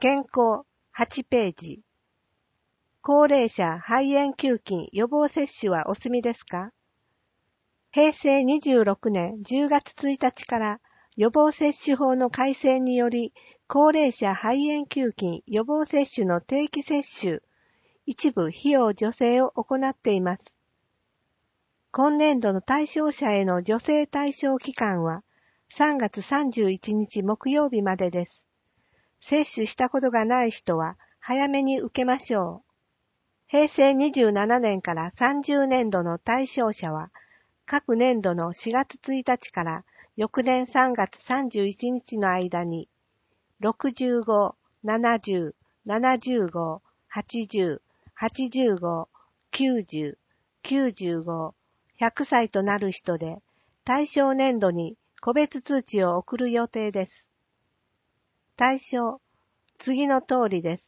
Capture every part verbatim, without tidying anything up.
健康はちページ。高齢者肺炎球菌予防接種はお済みですか？へいせいにじゅうろくねんじゅうがつついたちから予防接種法の改正により、高齢者肺炎球菌予防接種の定期接種、一部費用助成を行っています。今年度の対象者への助成対象期間はさんがつさんじゅういちにち木曜日までです。接種したことがない人は早めに受けましょう。へいせいにじゅうななねんからさんじゅうねんどの対象者は、各年度のしがつついたちから翌年さんがつさんじゅういちにちの間に、ろくじゅうご、ななじゅう、ななじゅうご、はちじゅう、はちじゅうご、きゅうじゅう、きゅうじゅうご、ひゃくさいとなる人で、対象年度に個別通知を送る予定です。対象、次の通りです。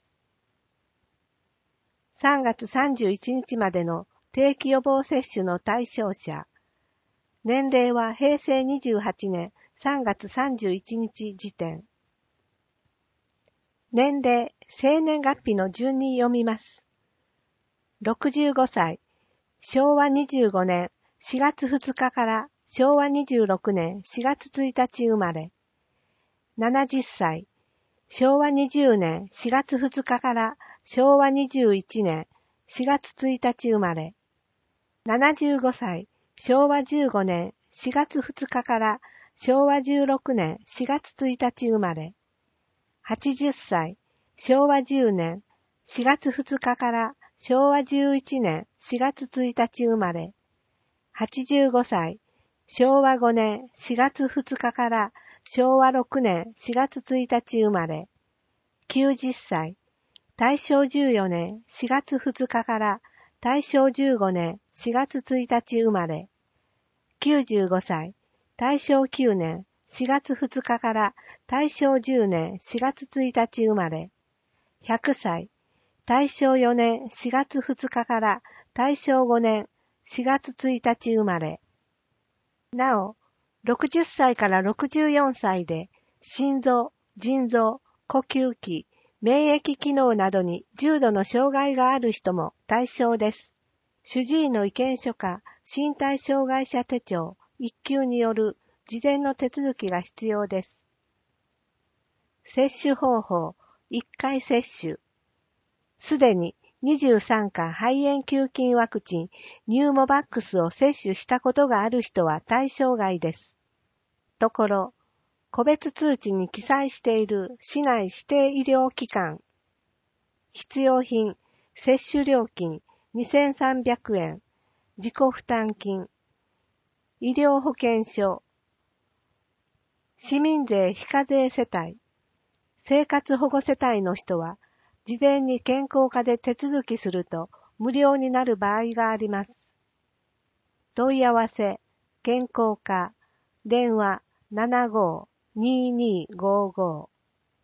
さんがつさんじゅういちにちまでの定期予防接種の対象者。年齢はへいせいにじゅうはちねんさんがつさんじゅういちにち時点。年齢、生年月日の順に読みます。ろくじゅうごさい、しょうわにじゅうごねんしがつふつかからしょうわにじゅうろくねんしがつついたち生まれ。ななじゅっさい、しょうわにじゅうねんしがつふつかからしょうわにじゅういちねんしがつついたち生まれ。ななじゅうごさい、しょうわじゅうごねんしがつふつかからしょうわじゅうろくねんしがつついたち生まれ。はちじゅっさい、しょうわじゅうねんしがつふつかからしょうわじゅういちねんしがつついたち生まれ。はちじゅうごさい、しょうわごねんしがつふつかからしょうわろくねんしがつついたち生まれ。きゅうじゅっさい、たいしょうじゅうよねんしがつふつかからたいしょうじゅうごねんしがつついたち生まれ。きゅうじゅうごさい、たいしょうきゅうねんしがつふつかからたいしょうじゅうねんしがつついたち生まれ。ひゃくさい、たいしょうよねんしがつふつかからたいしょうごねんしがつついたち生まれ。なお、ろくじゅっさいからろくじゅうよんさいで心臓、腎臓、呼吸器、免疫機能などに重度の障害がある人も対象です。主治医の意見書か身体障害者手帳いっきゅうによる事前の手続きが必要です。接種方法、いっかい接種。すでににじゅうさんか肺炎球菌ワクチンニューモバックスを接種したことがある人は対象外です。ところ、個別通知に記載している市内指定医療機関。必要品、接種料金にせんさんびゃくえん、自己負担金、医療保険証、市民税非課税世帯、生活保護世帯の人は、事前に健康課で手続きすると無料になる場合があります。問い合わせ、健康課、電話 ななごーにーにーごーごー。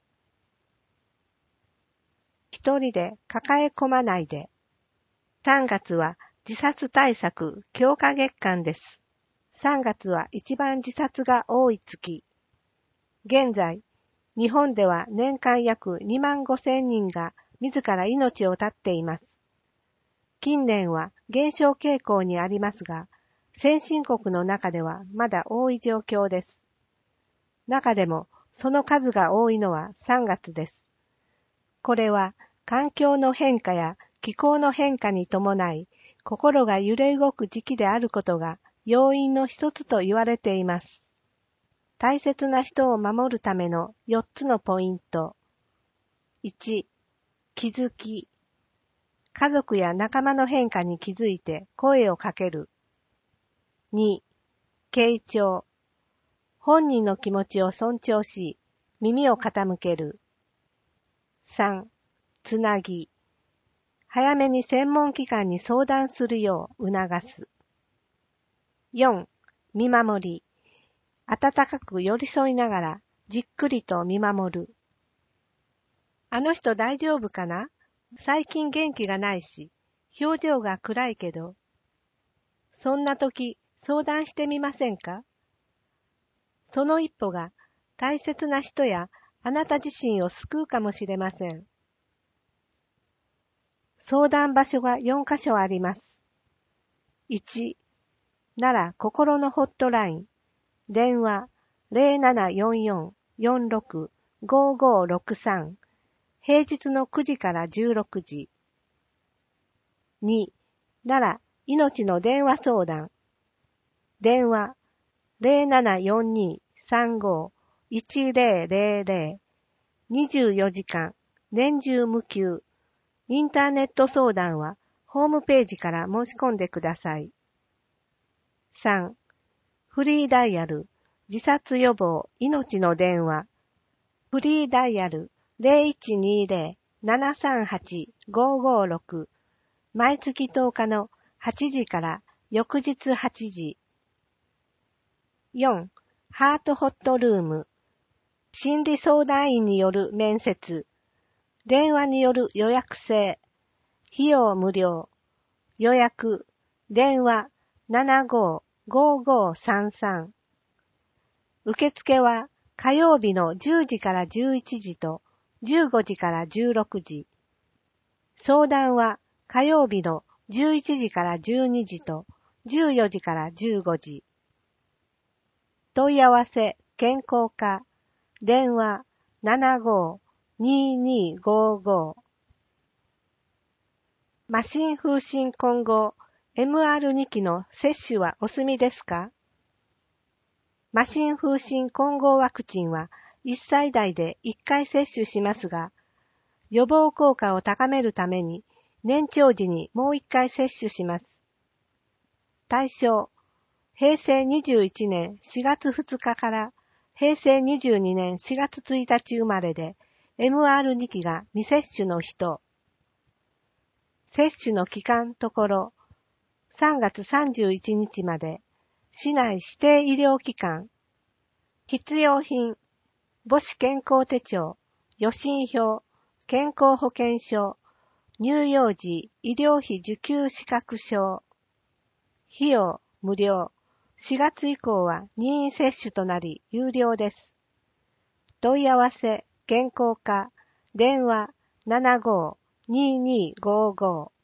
一人で抱え込まないで。さんがつは自殺対策強化月間です。さんがつは一番自殺が多い月。現在、日本では年間約にまんごせんにんが自ら命を絶っています。近年は減少傾向にありますが、先進国の中ではまだ多い状況です。中でもその数が多いのはさんがつです。これは環境の変化や気候の変化に伴い、心が揺れ動く時期であることが要因の一つと言われています。大切な人を守るためのよっつのポイント。いち、気づき。家族や仲間の変化に気づいて声をかける。に、傾聴。本人の気持ちを尊重し、耳を傾ける。さん、つなぎ。早めに専門機関に相談するよう促す。よん、見守り。温かく寄り添いながらじっくりと見守る。あの人大丈夫かな？最近元気がないし、表情が暗いけど。そんな時、相談してみませんか？その一歩が大切な人やあなた自身を救うかもしれません。相談場所がよんカ所あります。いち、奈良心のホットライン。電話 ゼロななよんよん よんろく ごごろくさん。平日のくじからじゅうろくじ。に、奈良命の電話相談。電話 ゼロななよんに さんご いちゼロゼロゼロ。にじゅうよじかん、年中無休。インターネット相談はホームページから申し込んでください。さん、フリーダイヤル、自殺予防、命の電話。フリーダイヤル ゼロいちにゼロ ななさんはち ごごろく。毎月とおかのはちじから翌日はちじ。よん、ハートホットルーム。心理相談員による面接。電話による予約制。費用無料。予約。電話 ななご ごごさんさん。受付は火曜日のじゅうじからじゅういちじとじゅうごじからじゅうろくじ。相談は火曜日のじゅういちじからじゅうにじとじゅうよじからじゅうごじ。問い合わせ健康課。電話 ななご ににごご。麻疹風疹混合 エムアールに 期の接種はお済みですか？麻疹風疹混合ワクチンはいっさい代でいっかい接種しますが、予防効果を高めるために年長時にもういっかい接種します。対象、へいせいにじゅういちねんしがつふつかからへいせいにじゅうにねんしがつついたち生まれで エムアールに 期が未接種の人。接種の期間ところ、さんがつさんじゅういちにちまで、市内指定医療機関。必要品、母子健康手帳、予診票、健康保険証、乳幼児医療費受給資格証。費用無料。しがつ以降は任意接種となり有料です。問い合わせ健康課電話 ななご ににごご。